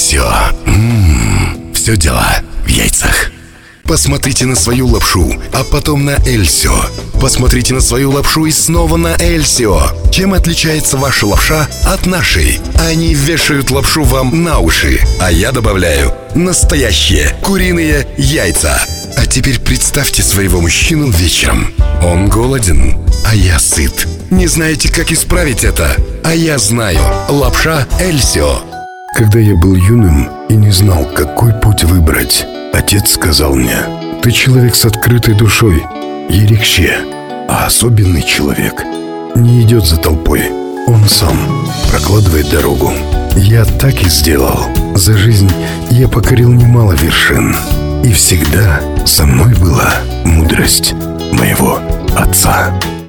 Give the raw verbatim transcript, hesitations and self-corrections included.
Эльсио. Ммм, все дело в яйцах. Посмотрите на свою лапшу, а потом на Эльсио. Посмотрите на свою лапшу и снова на Эльсио. Чем отличается ваша лапша от нашей? Они вешают лапшу вам на уши, а я добавляю настоящие куриные яйца. А теперь представьте своего мужчину вечером. Он голоден, а я сыт. Не знаете, как исправить это? А я знаю. Лапша Эльсио. Когда я был юным и не знал, какой путь выбрать, отец сказал мне: ты человек с открытой душой, ерекше, а особенный человек не идет за толпой, он сам прокладывает дорогу. Я так и сделал. За жизнь я покорил немало вершин, и всегда со мной была мудрость моего отца.